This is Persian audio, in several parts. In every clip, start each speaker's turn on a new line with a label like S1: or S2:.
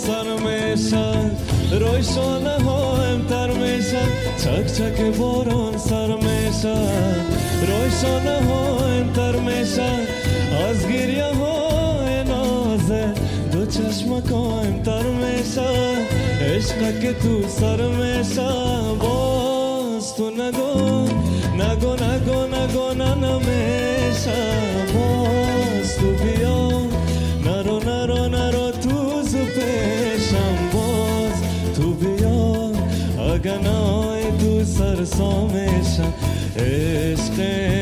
S1: سر میشن روشانه ها امتر میشن چک چک باران سر میشن روشانه ها امتر میشن از گریه های نازه دو چشمک ها امتر میشن عشق که تو سر میشن باز تو نگو نگو نگو نگو نمیشن باز تو بیا نرو نرو نرو تو پیشم باز تو بیا اگه نای تو سرسامیشم عشق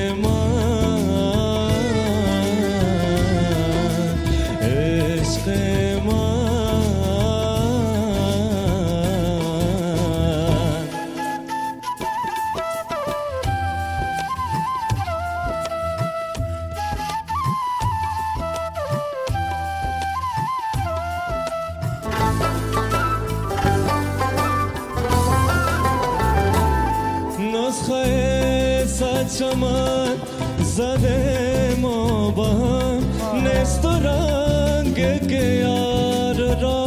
S1: من عشق من نسخه سچمن زده ما با هم نیست و رنگ که یار را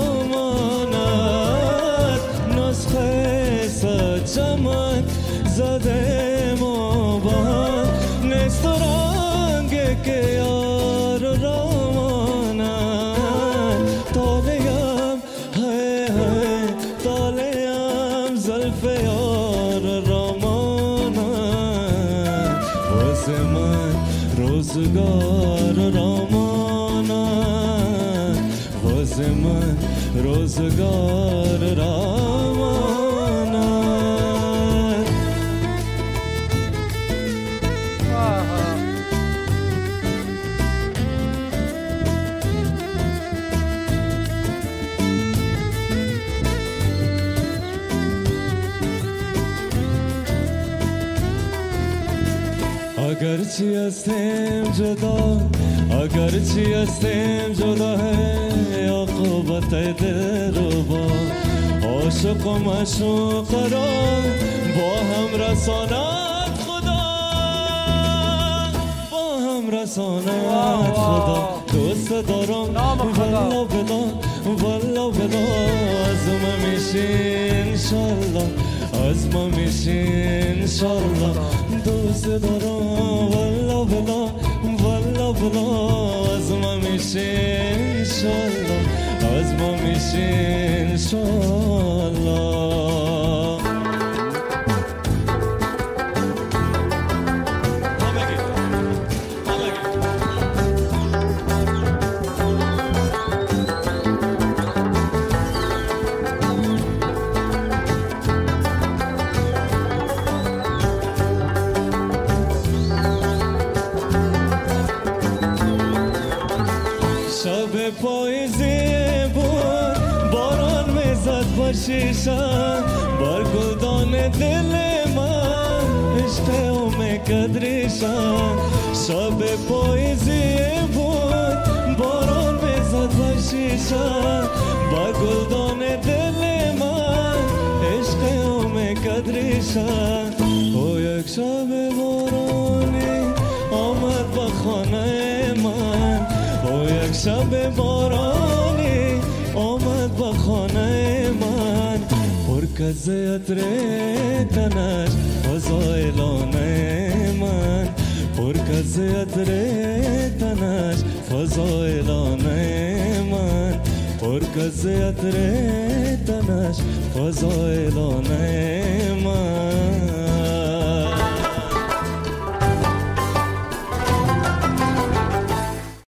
S1: ماند نسخه سچمن زده ما با هم نیست و رنگ که یار را ماند طالعم های های طالعم زلف یار را من روزگار رامانه واز من روزگار رامانه اگرچی هستیم جدا اگرچی هستیم جدا ہے عاقبت دلربا عاشق و معشوق را با هم رساند خدا با هم رساند خدا دوست دارم والله بلا والله بلا از ما میشی انشالله از ما میشی انشالله دوست دارم والله بلا والله بلا از ما میشی انشالله از ما میشی انشالله شب پاییزی بود باران میزد با شیشم بر گلدان دل من عشق او میکدریشم شب پاییزی بود باران میزد با شیشم بر گلدان دل من عشق او میکدریشم او یک شب بارانی آمد با خانه من او یک شب بارانی آمد با خانه من پر کز عطر تنش فضای لانه من پر کز عطر تنش فضای لانه من پر کز عطر تنش فضای لانه من